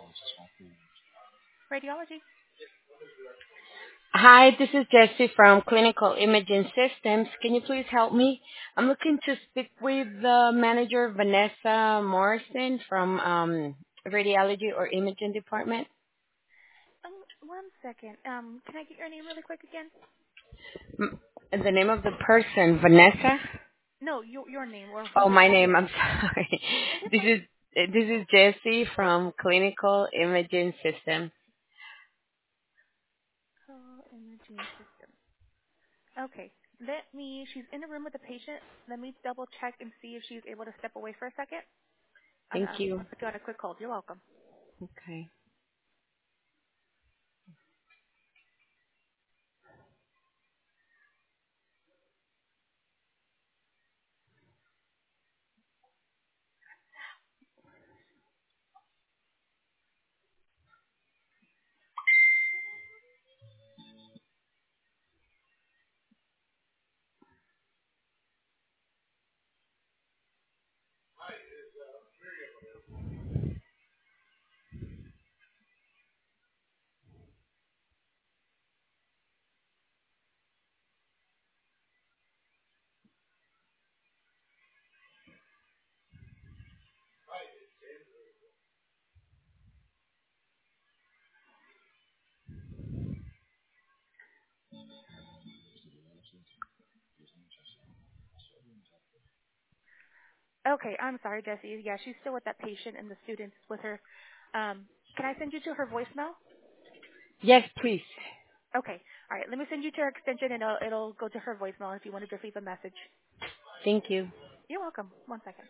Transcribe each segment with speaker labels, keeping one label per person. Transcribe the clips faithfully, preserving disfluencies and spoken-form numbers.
Speaker 1: Radiology.
Speaker 2: Hi, this is Jessie from Clinical Imaging Systems. Can you please help me? I'm looking to speak with the manager, Vanessa Morrison from um, Radiology or Imaging Department.
Speaker 1: Um, one second. Um, can I get your name really quick again?
Speaker 2: M- The name of the person, Vanessa?
Speaker 1: No, your your name or who
Speaker 2: Oh,
Speaker 1: you're
Speaker 2: my
Speaker 1: calling
Speaker 2: name.
Speaker 1: from.
Speaker 2: I'm sorry.
Speaker 1: No, you're
Speaker 2: This
Speaker 1: fine.
Speaker 2: is this is Jessie from Clinical Imaging Systems.
Speaker 1: Call imaging system. Okay. Let me. She's in the room with the patient. Let me double check and see if she's able to step away for a second. And
Speaker 2: Thank
Speaker 1: um,
Speaker 2: you.
Speaker 1: I'll put you on a quick hold. You're welcome.
Speaker 2: Okay.
Speaker 1: Okay. I'm sorry, Jessie. Yeah, she's still with that patient and the students with her. Um, can I send you to her voicemail?
Speaker 2: Yes, please.
Speaker 1: Okay. All right. Let me send you to her extension and it'll, it'll go to her voicemail if you want to just leave a message.
Speaker 2: Thank you.
Speaker 1: You're welcome. One second.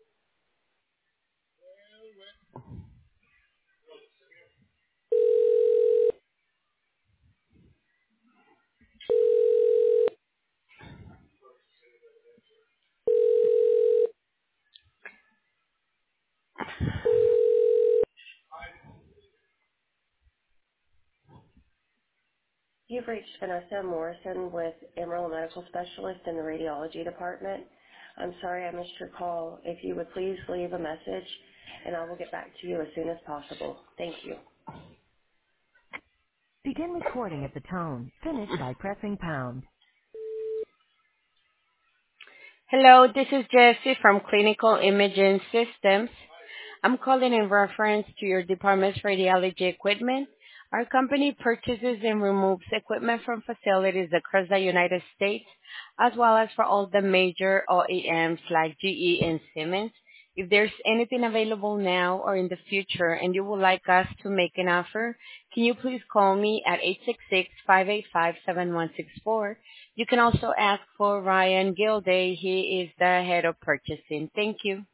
Speaker 3: You've reached Vanessa Morrison with Emerald Medical Specialist in the Radiology Department. I'm sorry I missed your call. If you would please leave a message, and I will get back to you as soon as possible. Thank you. Begin recording at the tone. Finish by pressing pound.
Speaker 2: Hello, this is Jessie from Clinical Imaging Systems. I'm calling in reference to your department's radiology equipment. Our company purchases and removes equipment from facilities across the United States, as well as for all the major O E Ms like G E and Siemens. If there's anything available now or in the future and you would like us to make an offer, can you please call me at eight six six, five eight five, seven one six four. You can also ask for Ryan Gilday. He is the head of purchasing. Thank you.